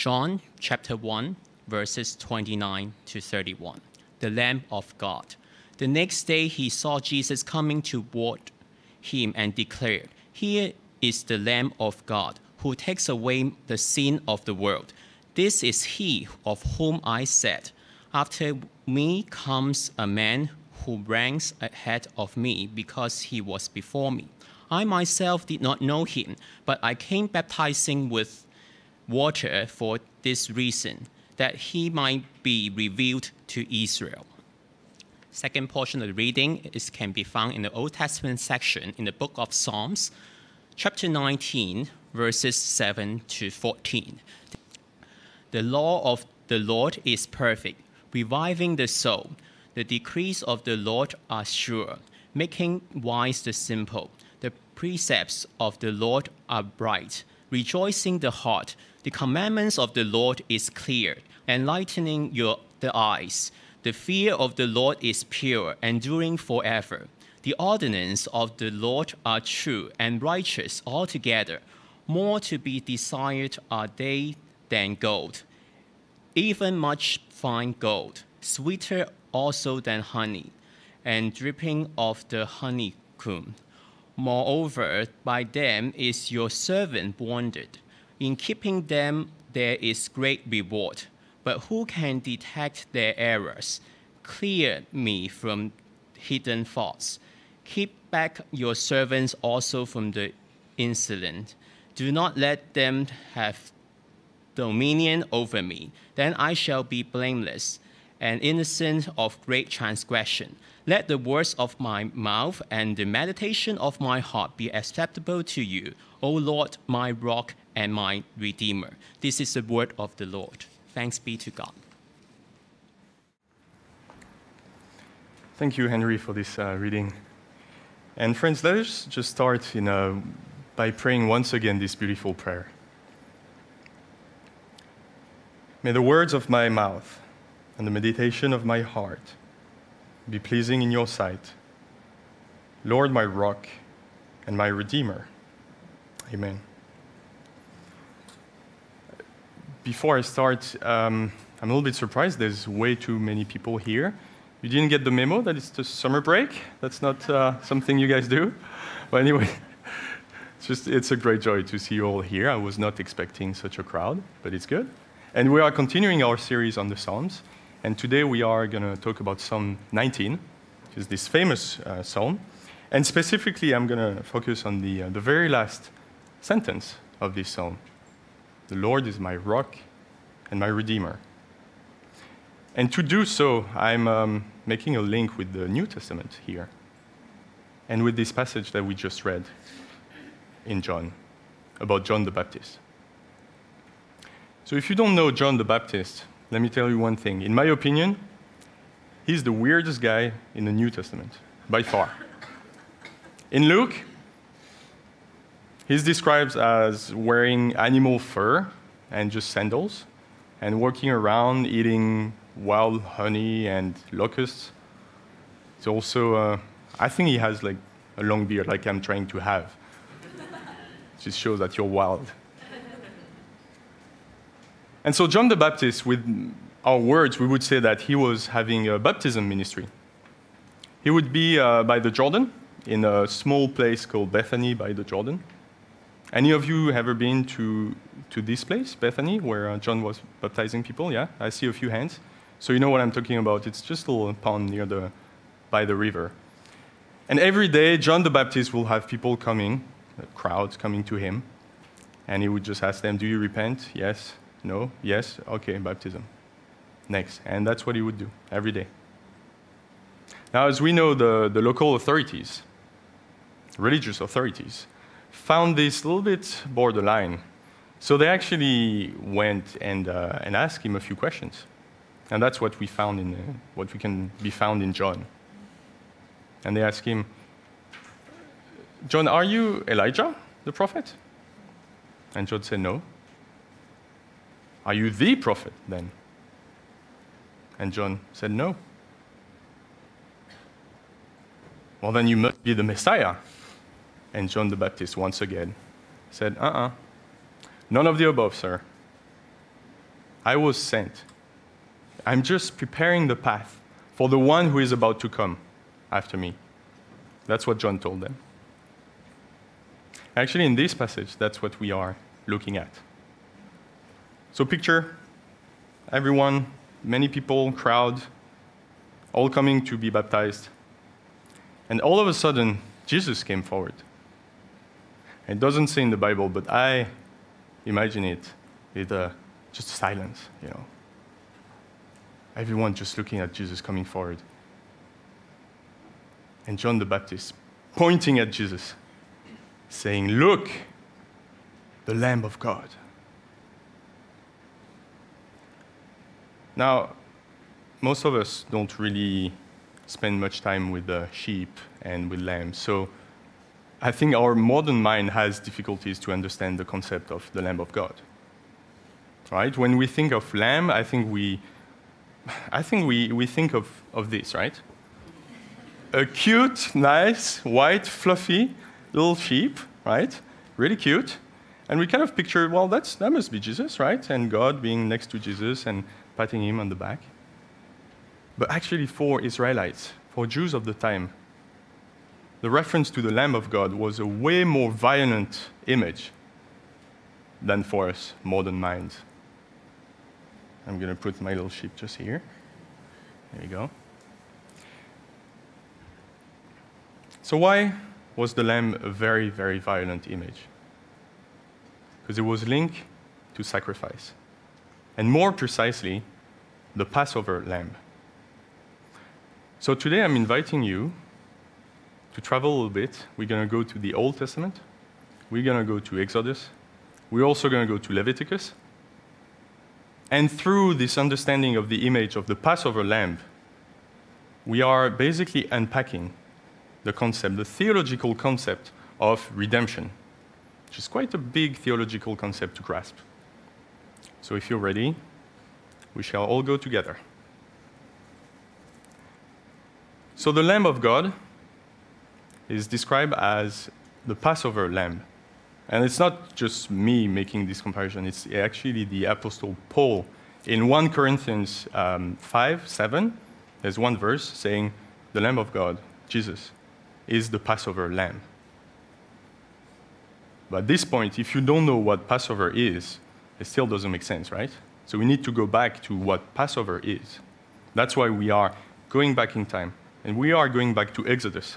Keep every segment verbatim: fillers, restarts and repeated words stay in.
John chapter one, verses twenty-nine to thirty-one. The Lamb of God. The next day he saw Jesus coming toward him and declared, "Here is the Lamb of God, who takes away the sin of the world. This is he of whom I said, after me comes a man who ranks ahead of me because he was before me. I myself did not know him, but I came baptizing with water for this reason, that he might be revealed to Israel." Second portion of the reading is, can be found in the Old Testament section in the book of Psalms, chapter nineteen, verses seven to fourteen. The law of the Lord is perfect, reviving the soul. The decrees of the Lord are sure, making wise the simple. The precepts of the Lord are bright, rejoicing the heart. The commandments of the Lord is clear, enlightening your the eyes. The fear of the Lord is pure, enduring forever. The ordinances of the Lord are true and righteous altogether. More to be desired are they than gold, even much fine gold, sweeter also than honey, and dripping of the honeycomb. Moreover, by them is your servant warned. In keeping them there is great reward. But who can detect their errors? Clear me from hidden faults. Keep back your servants also from the insolent. Do not let them have dominion over me. Then I shall be blameless and innocent of great transgression. Let the words of my mouth and the meditation of my heart be acceptable to you, O Lord, my rock and my redeemer. This is the word of the Lord. Thanks be to God. Thank you, Henry, for this uh, reading. And friends, let us just start in, uh, by praying once again this beautiful prayer. May the words of my mouth and the meditation of my heart be pleasing in your sight, Lord, my rock and my redeemer. Amen. Before I start, um, I'm a little bit surprised. There's way too many people here. You didn't get the memo that it's the summer break? That's not uh, something you guys do? But anyway, it's just it's a great joy to see you all here. I was not expecting such a crowd, but it's good. And we are continuing our series on the Psalms. And today we are going to talk about Psalm nineteen, which is this famous uh, psalm. And specifically, I'm going to focus on the, uh, the very last sentence of this psalm. The Lord is my rock and my redeemer. And to do so, I'm um, making a link with the New Testament here and with this passage that we just read in John, about John the Baptist. So if you don't know John the Baptist, let me tell you one thing. In my opinion, he's the weirdest guy in the New Testament, by far. In Luke, he's described as wearing animal fur and just sandals and walking around eating wild honey and locusts. It's also, uh, I think he has like a long beard like I'm trying to have. It just shows that you're wild. And so John the Baptist, with our words, we would say that he was having a baptism ministry. He would be uh, by the Jordan, in a small place called Bethany by the Jordan. Any of you ever been to, to this place, Bethany, where uh, John was baptizing people? Yeah, I see a few hands. So you know what I'm talking about. It's just a little pond near the, by the river. And every day, John the Baptist will have people coming, crowds coming to him, and he would just ask them, do you repent? Yes. No? Yes? Okay, baptism. Next. And that's what he would do every day. Now, as we know, the, the local authorities, religious authorities, found this a little bit borderline. So they actually went and, uh, and asked him a few questions. And that's what we found in, uh, what we can be found in John. And they asked him, John, are you Elijah, the prophet? And John said, no. Are you the prophet, then? And John said, no. Well, then you must be the Messiah. And John the Baptist, once again, said, uh-uh. None of the above, sir. I was sent. I'm just preparing the path for the one who is about to come after me. That's what John told them. Actually, in this passage, that's what we are looking at. So picture everyone, many people, crowd, all coming to be baptized. And all of a sudden, Jesus came forward. It doesn't say in the Bible, but I imagine it with uh, just silence, you know. Everyone just looking at Jesus coming forward. And John the Baptist pointing at Jesus, saying, "Look, the Lamb of God." Now, most of us don't really spend much time with the sheep and with lambs, so I think our modern mind has difficulties to understand the concept of the Lamb of God. Right? When we think of lamb, I think we, I think we, we think of, of this, right? A cute, nice, white, fluffy little sheep, right? Really cute. And we kind of picture, well, that's, that must be Jesus, right? And God being next to Jesus and patting him on the back. But actually, for Israelites, for Jews of the time, the reference to the Lamb of God was a way more violent image than for us modern minds. I'm going to put my little sheep just here. There you go. So why was the lamb a very, very violent image? Because it was linked to sacrifice. And more precisely, the Passover lamb. So today I'm inviting you to travel a little bit. We're going to go to the Old Testament. We're going to go to Exodus. We're also going to go to Leviticus. And through this understanding of the image of the Passover lamb, we are basically unpacking the concept, the theological concept of redemption, which is quite a big theological concept to grasp. So if you're ready, we shall all go together. So the Lamb of God is described as the Passover lamb. And it's not just me making this comparison, it's actually the Apostle Paul. In First Corinthians um, five, seven, there's one verse saying, the Lamb of God, Jesus, is the Passover lamb. But at this point, if you don't know what Passover is, it still doesn't make sense, right? So we need to go back to what Passover is. That's why we are going back in time. And we are going back to Exodus.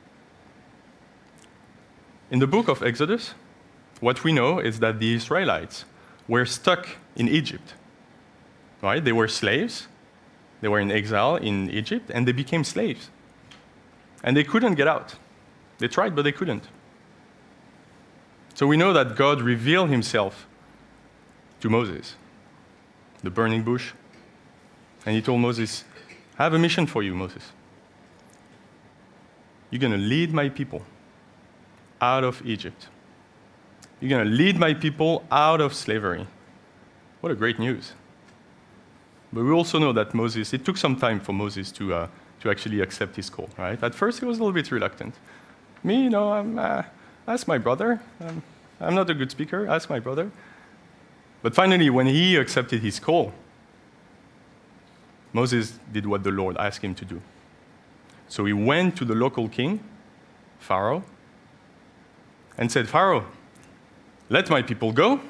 In the book of Exodus, what we know is that the Israelites were stuck in Egypt. Right? They were slaves. They were in exile in Egypt, and they became slaves. And they couldn't get out. They tried, but they couldn't. So we know that God revealed himself to Moses, the burning bush. And he told Moses, I have a mission for you, Moses. You're going to lead my people out of Egypt. You're going to lead my people out of slavery. What a great news. But we also know that Moses, it took some time for Moses to, uh, to actually accept his call, right? At first, he was a little bit reluctant. Me, you know, I'm, uh, ask my brother. Um, I'm not a good speaker, ask my brother. But finally, when he accepted his call, Moses did what the Lord asked him to do. So he went to the local king, Pharaoh, and said, Pharaoh, let my people go.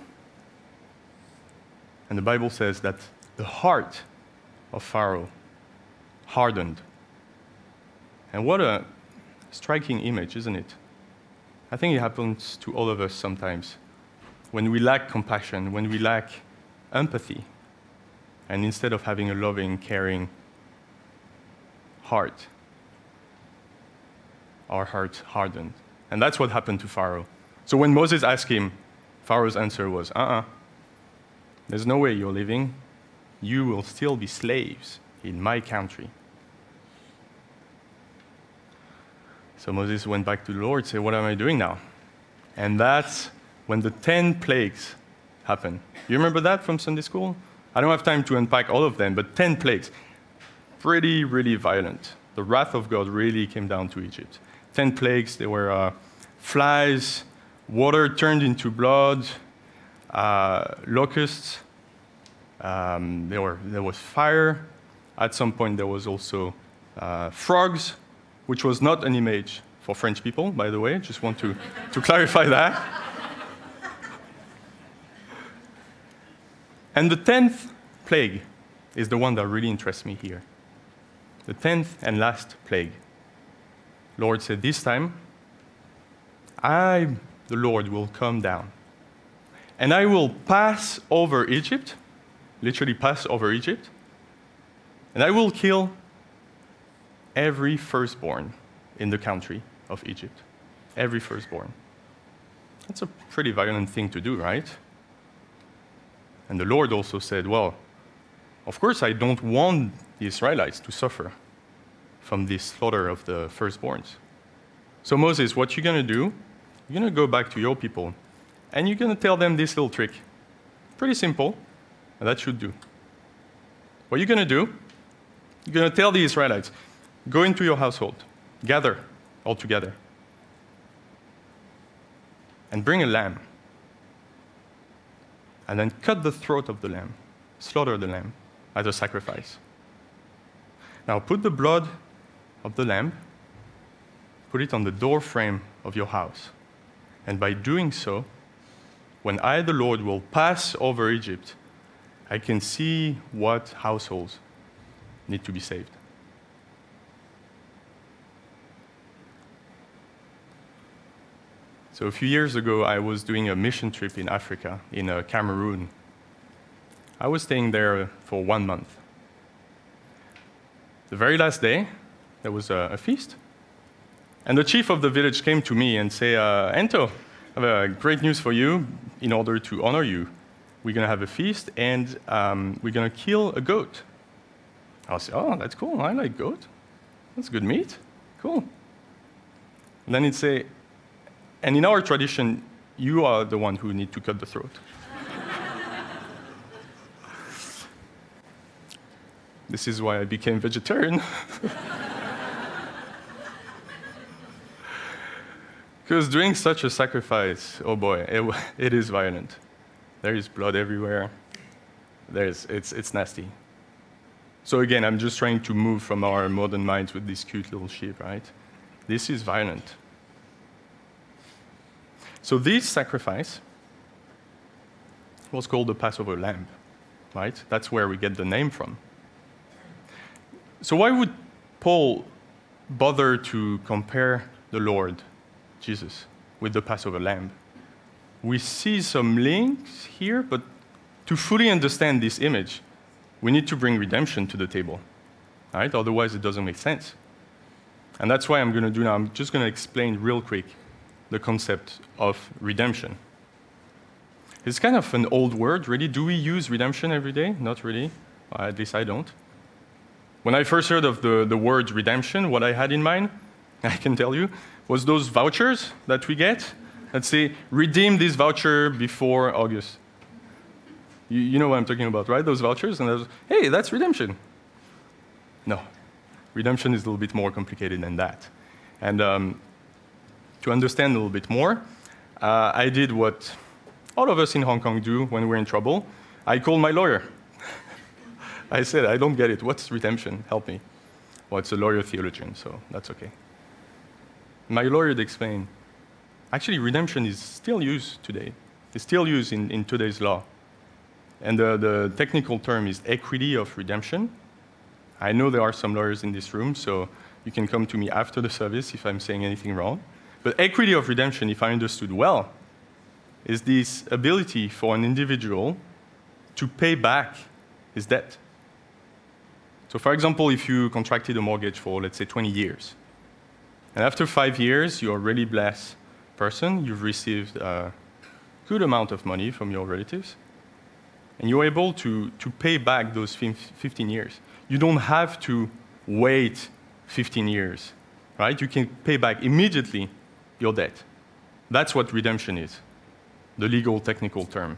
And the Bible says that the heart of Pharaoh hardened. And what a striking image, isn't it? I think it happens to all of us sometimes. When we lack compassion, when we lack empathy, and instead of having a loving, caring heart, our heart hardened. And that's what happened to Pharaoh. So when Moses asked him, Pharaoh's answer was, uh-uh, there's no way you're leaving. You will still be slaves in my country. So Moses went back to the Lord and said, what am I doing now? And that's when the ten plagues happened. You remember that from Sunday school? I don't have time to unpack all of them, but ten plagues. Pretty, really violent. The wrath of God really came down to Egypt. Ten plagues, there were uh, flies, water turned into blood, uh, locusts, Um, there, were, there was fire. At some point, there was also uh, frogs, which was not an image for French people, by the way. Just want to, to clarify that. And the tenth plague is the one that really interests me here. The tenth and last plague. Lord said, this time, I, the Lord, will come down, and I will pass over Egypt, literally pass over Egypt, and I will kill every firstborn in the country of Egypt. Every firstborn. That's a pretty violent thing to do, right? And the Lord also said, well, of course I don't want the Israelites to suffer from this slaughter of the firstborns. So Moses, what you're going to do, you're going to go back to your people, and you're going to tell them this little trick. Pretty simple, and that should do. What you're going to do, you're going to tell the Israelites, go into your household, gather all together, and bring a lamb, and then cut the throat of the lamb, slaughter the lamb as a sacrifice. Now put the blood of the lamb, put it on the door frame of your house. And by doing so, when I, the Lord, will pass over Egypt, I can see what households need to be saved. So a few years ago, I was doing a mission trip in Africa, in uh, Cameroon. I was staying there for one month. The very last day, there was a, a feast. And the chief of the village came to me and said, uh, Ento, I have a great news for you. In order to honor you, we're going to have a feast, and um, we're going to kill a goat. I was, oh, that's cool. I like goat. That's good meat. Cool. And then he'd say, and in our tradition, you are the one who need to cut the throat. This is why I became vegetarian. Because doing such a sacrifice, oh boy, it, it is violent. There is blood everywhere. There's, it's, it's nasty. So again, I'm just trying to move from our modern minds with this cute little sheep, right? This is violent. So this sacrifice was called the Passover lamb, right? That's where we get the name from. So why would Paul bother to compare the Lord, Jesus, with the Passover lamb? We see some links here, but to fully understand this image, we need to bring redemption to the table, right? Otherwise, it doesn't make sense. And that's why I'm going to do now. I'm just going to explain real quick the concept of redemption. It's kind of an old word, really. Do we use redemption every day? Not really. Uh, at least I don't. When I first heard of the, the word redemption, what I had in mind, I can tell you, was those vouchers that we get that say, redeem this voucher before August. You, you know what I'm talking about, right? Those vouchers? And I was, hey, that's redemption. No. Redemption is a little bit more complicated than that. And um, to understand a little bit more, uh, I did what all of us in Hong Kong do when we're in trouble. I called my lawyer. I said, I don't get it. What's redemption? Help me. Well, it's a lawyer theologian, so that's okay. My lawyer explained, actually, redemption is still used today. It's still used in, in today's law. And the, the technical term is equity of redemption. I know there are some lawyers in this room, so you can come to me after the service if I'm saying anything wrong. But equity of redemption, if I understood well, is this ability for an individual to pay back his debt. So for example, if you contracted a mortgage for, let's say, twenty years, and after five years, you're a really blessed person, you've received a good amount of money from your relatives, and you're able to, to pay back those fifteen years. You don't have to wait fifteen years, right? You can pay back immediately your debt. That's what redemption is, the legal technical term.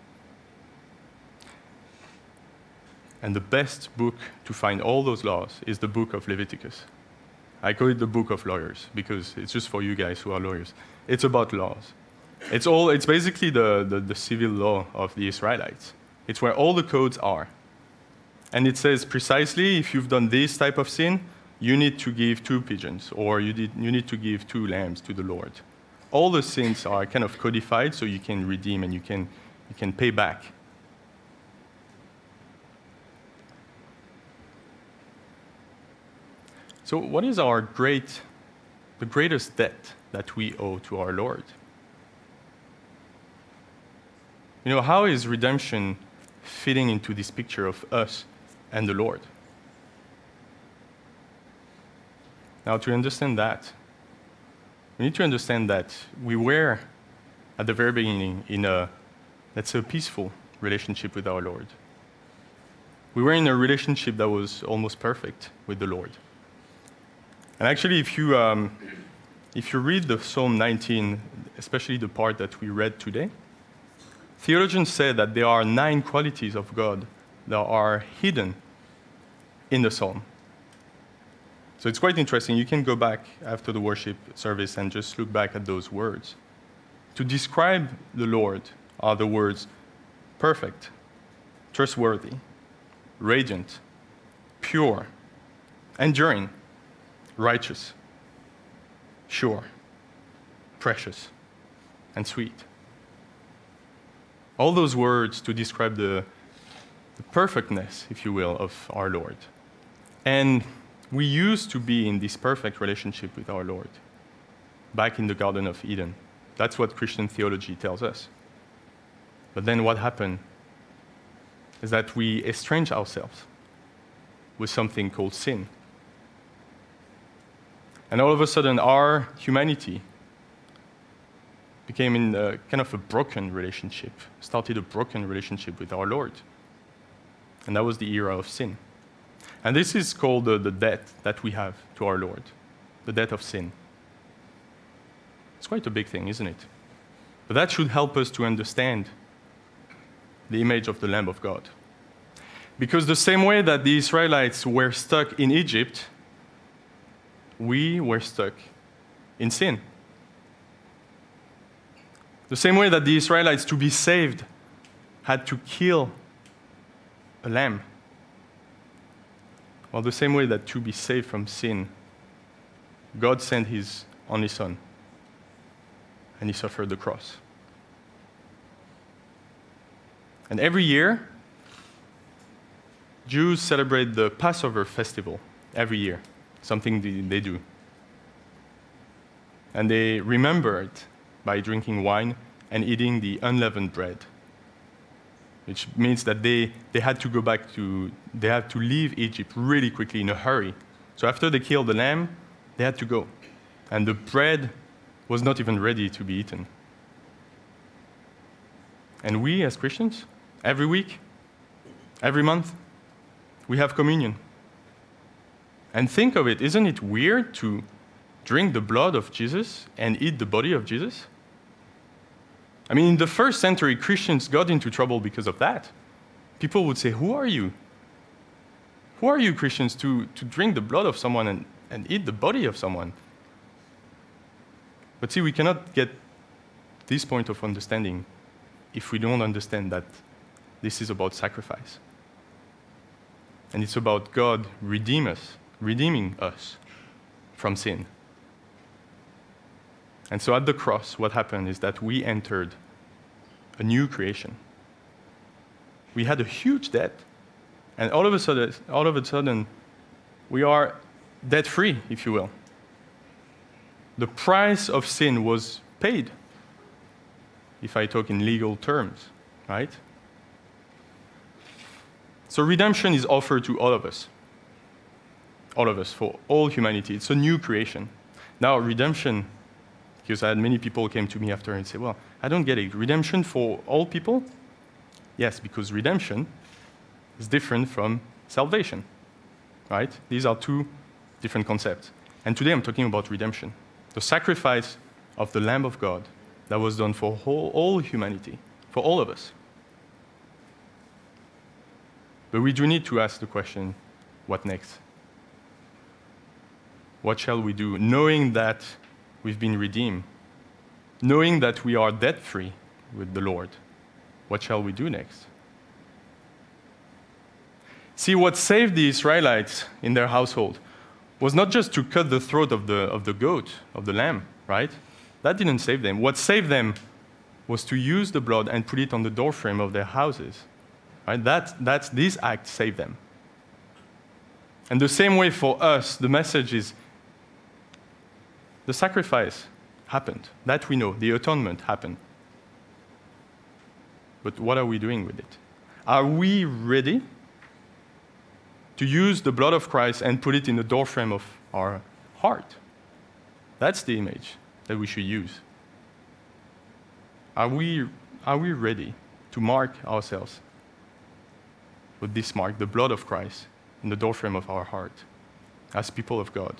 And the best book to find all those laws is the book of Leviticus. I call it the book of lawyers because it's just for you guys who are lawyers. It's about laws. It's all. It's basically the, the, the civil law of the Israelites. It's where all the codes are. And it says precisely, if you've done this type of sin, you need to give two pigeons, or you, did, you need to give two lambs to the Lord. All the sins are kind of codified, so you can redeem and you can, you can pay back. So what is our great, the greatest debt that we owe to our Lord? You know, how is redemption fitting into this picture of us and the Lord? Now, to understand that, we need to understand that we were, at the very beginning, in a, let's say, a peaceful relationship with our Lord. We were in a relationship that was almost perfect with the Lord. And actually, if you, um, if you read the Psalm nineteen, especially the part that we read today, theologians say that there are nine qualities of God that are hidden in the psalm. So it's quite interesting. You can go back after the worship service and just look back at those words. To describe the Lord are the words perfect, trustworthy, radiant, pure, enduring, righteous, sure, precious, and sweet. All those words to describe the, the perfectness, if you will, of our Lord. And we used to be in this perfect relationship with our Lord, back in the Garden of Eden. That's what Christian theology tells us. But then what happened is that we estrange ourselves with something called sin. And all of a sudden, our humanity became in a, kind of a broken relationship, started a broken relationship with our Lord. And that was the era of sin. And this is called the, the debt that we have to our Lord, the debt of sin. It's quite a big thing, isn't it? But that should help us to understand the image of the Lamb of God. Because the same way that the Israelites were stuck in Egypt, we were stuck in sin. The same way that the Israelites, to be saved, had to kill a lamb. Well, the same way that to be saved from sin, God sent his only Son, and he suffered the cross. And every year, Jews celebrate the Passover festival every year, something they do. And they remember it by drinking wine and eating the unleavened bread, which means that they, they had to go back to, they had to leave Egypt really quickly in a hurry. So after they killed the lamb, they had to go. And the bread was not even ready to be eaten. And we, as Christians, every week, every month, we have communion. And think of it, isn't it weird to drink the blood of Jesus and eat the body of Jesus? I mean, in the first century, Christians got into trouble because of that. People would say, who are you? Who are you, Christians, to, to drink the blood of someone and, and eat the body of someone? But see, we cannot get this point of understanding if we don't understand that this is about sacrifice. And it's about God redeem us, redeeming us from sin. And so at the cross, what happened is that we entered a new creation. We had a huge debt, and all of a sudden, all of a sudden, we are debt-free, if you will. The price of sin was paid, if I talk in legal terms, right? So redemption is offered to all of us. All of us, for all humanity. It's a new creation. Now, redemption, because I had many people came to me after and say, well, I don't get it. Redemption for all people? Yes, because redemption is different from salvation, right? These are two different concepts. And today I'm talking about redemption, the sacrifice of the Lamb of God that was done for whole, all humanity, for all of us. But we do need to ask the question, what next? What shall we do, knowing that we've been redeemed, knowing that we are debt-free with the Lord? What shall we do next? See, what saved the Israelites in their household was not just to cut the throat of the, of the goat, of the lamb, right? That didn't save them. What saved them was to use the blood and put it on the doorframe of their houses. Right? That, that's, this act saved them. And the same way for us, the message is the sacrifice happened. That we know. The atonement happened. But what are we doing with it? Are we ready to use the blood of Christ and put it in the doorframe of our heart? That's the image that we should use. Are we, are we ready to mark ourselves with this mark, the blood of Christ, in the doorframe of our heart as people of God?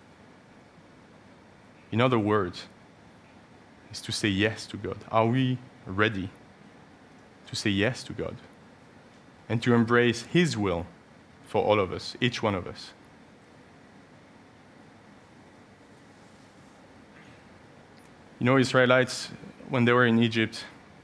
In other words, is to say yes to God. Are we ready to say yes to God and to embrace His will for all of us, each one of us? You know, Israelites, when they were in Egypt,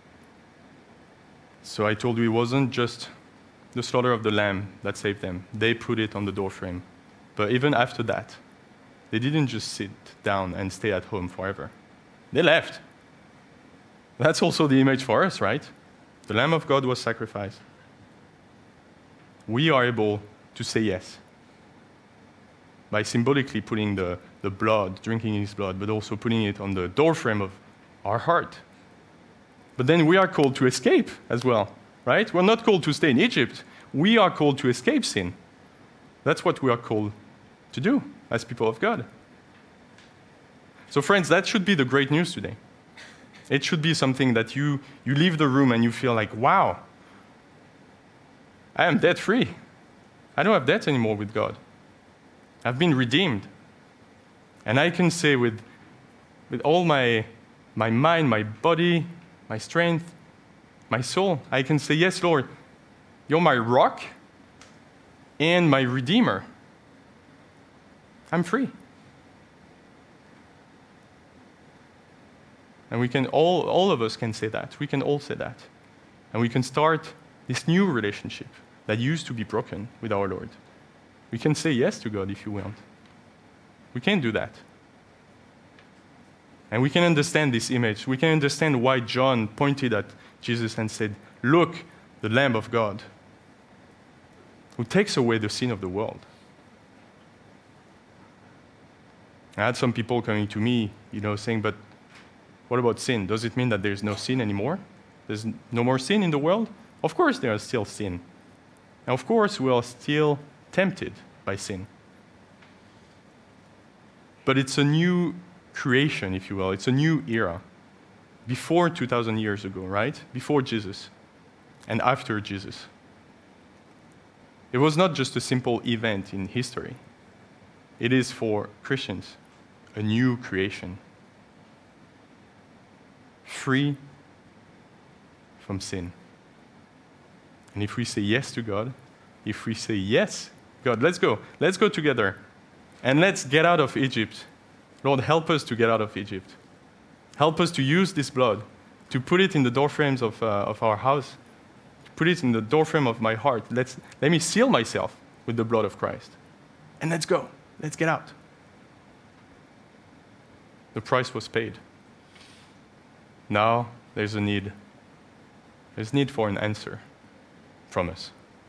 so I told you it wasn't just the slaughter of the lamb that saved them. They put it on the doorframe. But even after that, they didn't just sit down and stay at home forever. They left. That's also the image for us, right? The Lamb of God was sacrificed. We are able to say yes by symbolically putting the, the blood, drinking His blood, but also putting it on the doorframe of our heart. But then we are called to escape as well, right? We're not called to stay in Egypt. We are called to escape sin. That's what we are called to do as people of God. So friends, that should be the great news today. It should be something that you, you leave the room and you feel like, wow, I am debt-free. I don't have debt anymore with God. I've been redeemed. And I can say with, with all my, my mind, my body, my strength, my soul, I can say, yes, Lord, you're my rock and my redeemer. I'm free. And we can all, all of us can say that. We can all say that. And we can start this new relationship that used to be broken with our Lord. We can say yes to God if you want. We can do that. And we can understand this image. We can understand why John pointed at Jesus and said, look, the Lamb of God, who takes away the sin of the world. I had some people coming to me, you know, saying, but what about sin? Does it mean that there's no sin anymore? There's no more sin in the world? Of course there is still sin. And of course we are still tempted by sin. But it's a new creation, if you will. It's a new era. Before two thousand years ago, right? Before Jesus and after Jesus. It was not just a simple event in history. It is for Christians a new creation. Free from sin. And if we say yes to God, if we say yes, God, let's go. Let's go together. And let's get out of Egypt. Lord, help us to get out of Egypt. Help us to use this blood, to put it in the doorframes of, uh, of our house, to put it in the doorframe of my heart. Let's, let me seal myself with the blood of Christ. And let's go. Let's get out. The price was paid. Now there's a need. There's need for an answer from us.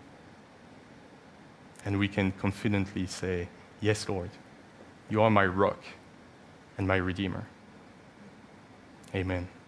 And we can confidently say, yes, Lord, you are my rock and my redeemer. Amen.